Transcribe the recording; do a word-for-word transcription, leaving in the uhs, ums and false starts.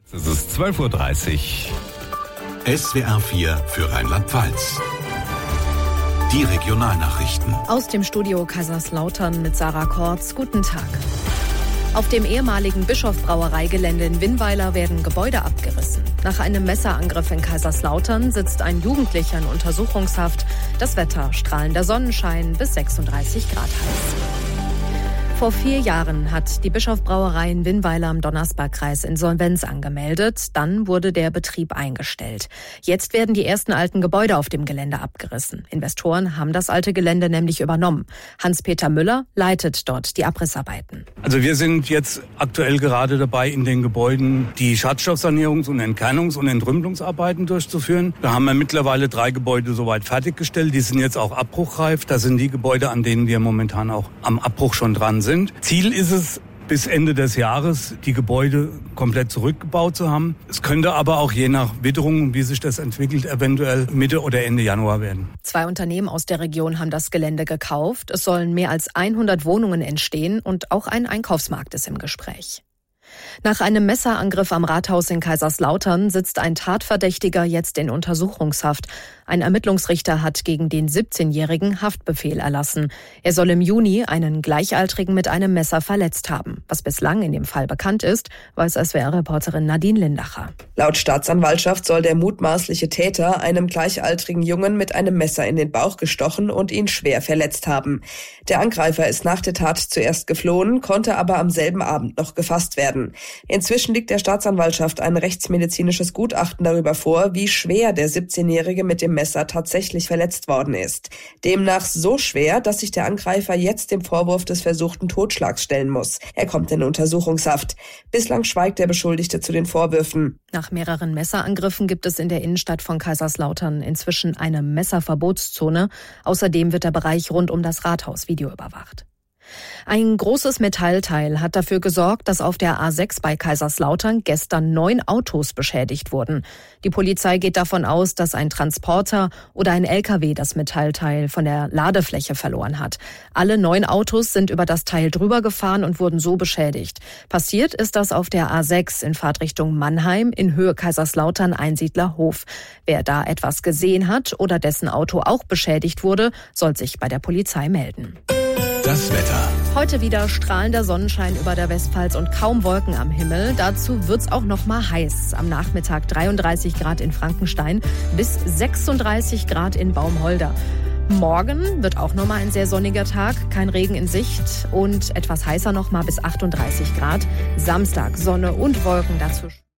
Es ist zwölf Uhr dreißig. S W R vier für Rheinland-Pfalz. Die Regionalnachrichten. Aus dem Studio Kaiserslautern mit Sarah Kortz. Guten Tag. Auf dem ehemaligen Bischof-Brauerei-Gelände in Winnweiler werden Gebäude abgerissen. Nach einem Messerangriff in Kaiserslautern sitzt ein Jugendlicher in Untersuchungshaft. Das Wetter: strahlender Sonnenschein bis sechsunddreißig Grad heiß. Vor vier Jahren hat die Bischof-Brauerei in Winnweiler im Donnersbergkreis Insolvenz angemeldet. Dann wurde der Betrieb eingestellt. Jetzt werden die ersten alten Gebäude auf dem Gelände abgerissen. Investoren haben das alte Gelände nämlich übernommen. Hans-Peter Müller leitet dort die Abrissarbeiten. Also wir sind jetzt aktuell gerade dabei, in den Gebäuden die Schadstoffsanierungs- und Entkernungs- und Entrümpelungsarbeiten durchzuführen. Da haben wir mittlerweile drei Gebäude soweit fertiggestellt. Die sind jetzt auch abbruchreif. Das sind die Gebäude, an denen wir momentan auch am Abbruch schon dran sind. Ziel ist es, bis Ende des Jahres die Gebäude komplett zurückgebaut zu haben. Es könnte aber auch je nach Witterung, wie sich das entwickelt, eventuell Mitte oder Ende Januar werden. Zwei Unternehmen aus der Region haben das Gelände gekauft. Es sollen mehr als hundert Wohnungen entstehen und auch ein Einkaufsmarkt ist im Gespräch. Nach einem Messerangriff am Rathaus in Kaiserslautern sitzt ein Tatverdächtiger jetzt in Untersuchungshaft. Ein Ermittlungsrichter hat gegen den siebzehnjährigen Haftbefehl erlassen. Er soll im Juni einen Gleichaltrigen mit einem Messer verletzt haben. Was bislang in dem Fall bekannt ist, weiß S W R-Reporterin Nadine Lindacher. Laut Staatsanwaltschaft soll der mutmaßliche Täter einem gleichaltrigen Jungen mit einem Messer in den Bauch gestochen und ihn schwer verletzt haben. Der Angreifer ist nach der Tat zuerst geflohen, konnte aber am selben Abend noch gefasst werden. Inzwischen liegt der Staatsanwaltschaft ein rechtsmedizinisches Gutachten darüber vor, wie schwer der siebzehnjährige mit dem Messer tatsächlich verletzt worden ist. Demnach so schwer, dass sich der Angreifer jetzt dem Vorwurf des versuchten Totschlags stellen muss. Er kommt in Untersuchungshaft. Bislang schweigt der Beschuldigte zu den Vorwürfen. Nach mehreren Messerangriffen gibt es in der Innenstadt von Kaiserslautern inzwischen eine Messerverbotszone. Außerdem wird der Bereich rund um das Rathaus videoüberwacht. Ein großes Metallteil hat dafür gesorgt, dass auf der A sechs bei Kaiserslautern gestern neun Autos beschädigt wurden. Die Polizei geht davon aus, dass ein Transporter oder ein L K W das Metallteil von der Ladefläche verloren hat. Alle neun Autos sind über das Teil drüber gefahren und wurden so beschädigt. Passiert ist das auf der A sechs in Fahrtrichtung Mannheim in Höhe Kaiserslautern-Einsiedlerhof. Wer da etwas gesehen hat oder dessen Auto auch beschädigt wurde, soll sich bei der Polizei melden. Das Wetter. Heute wieder strahlender Sonnenschein über der Westpfalz und kaum Wolken am Himmel. Dazu wird's auch noch mal heiß. Am Nachmittag dreiunddreißig Grad in Frankenstein bis sechsunddreißig Grad in Baumholder. Morgen wird auch noch mal ein sehr sonniger Tag, kein Regen in Sicht und etwas heißer noch mal bis achtunddreißig Grad. Samstag Sonne und Wolken dazwischen.